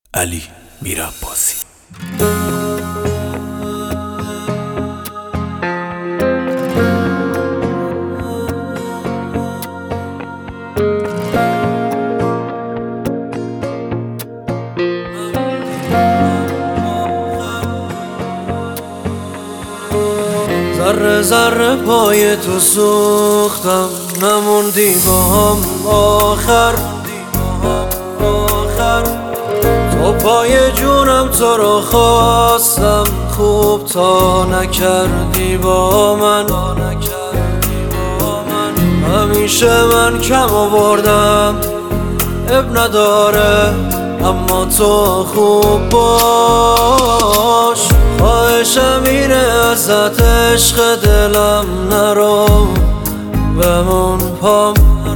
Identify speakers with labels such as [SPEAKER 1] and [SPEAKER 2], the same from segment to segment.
[SPEAKER 1] علی میرعباسی.
[SPEAKER 2] ذره ذره پای تو سوختم، نموندی با هم آخر. تو پای جونم تو رو خواستم، خوب تا نکردی با من. همیشه من کم آوردم، اب نداره، اما تو خوب باش. خواهشم اینه ازت عشق دلم، نرو بمون پام،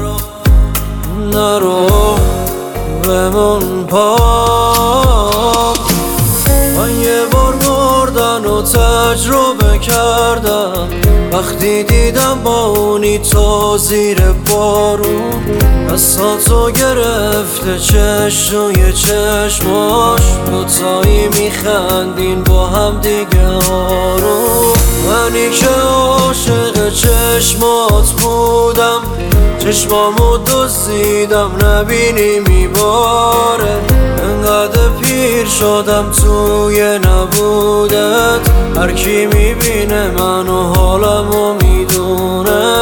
[SPEAKER 2] نرو بمون پام. من یه بار مردن و تجربه کردم، وقتی دیدم با اونی تو زیر بارون. دستاتو گرفته چشموی چشماش، دوتایی میخندین با هم دیگه آروم. منی که عاشق چشمات بودم، چشمامو دزدیدم نبینی میباره. انقدر پیر شدم توی نبودت، هر کی میبینه منو حالمو میدونه.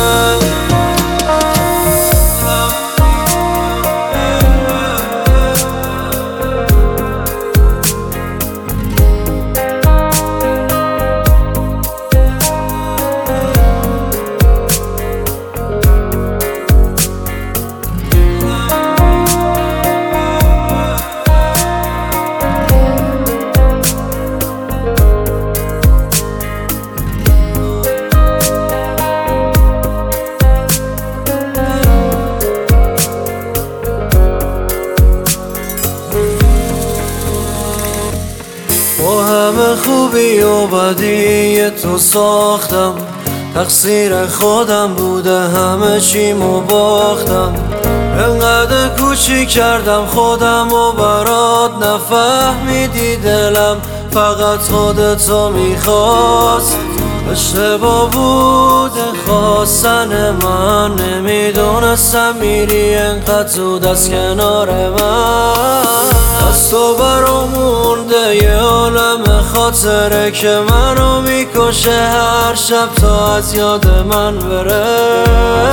[SPEAKER 2] با همه خوبی و بدی تو ساختم، تقصیر خودم بوده، همه چیمو باختم. انقدر کوچیک کردم خودم و برات، نفهمیدی دلم فقط خودتو میخواست. اشتباه بوده خواستن من، نمیدونستم میری انقدر زود از کنار من. از تو برام مونده یه عالم خاطره که منو میکشه هر شب تا از یاد من بره.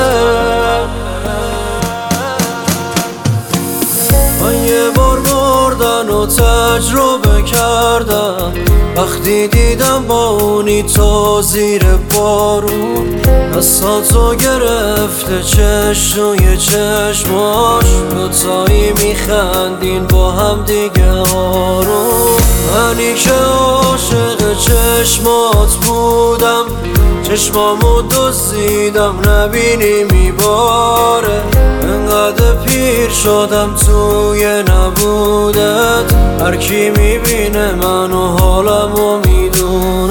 [SPEAKER 2] من یه بار مردن و تجربه کردم، وقتی دیدم با اونی تو زیر بارون. دستاتو گرفته چشموی چشماش، دوتایی میخندین با هم دیگه آروم. منی که عاشق چشمات بودم، چشمامو دزدیدم نبینی میباره. انقدر پیر شدم توی نبودت، هر کی میبینه منو حالمو میدونه.